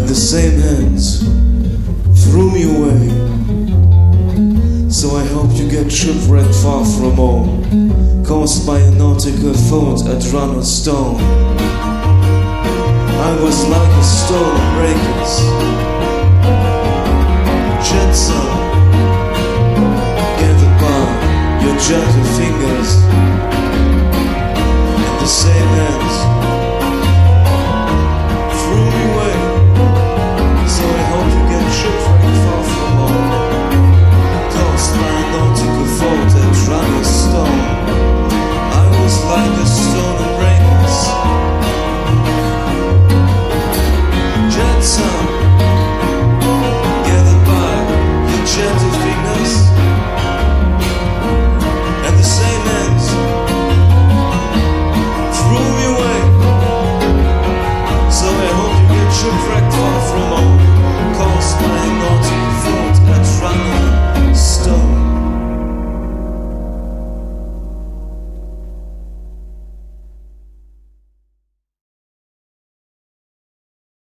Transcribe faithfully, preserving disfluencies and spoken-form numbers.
the same hands threw me away. So I hope you get shipwrecked far from home, caused by a nautical fault at Run or Stone. I was like a stone breakers, Jetson, gathered by your gentle fingers, and the same hand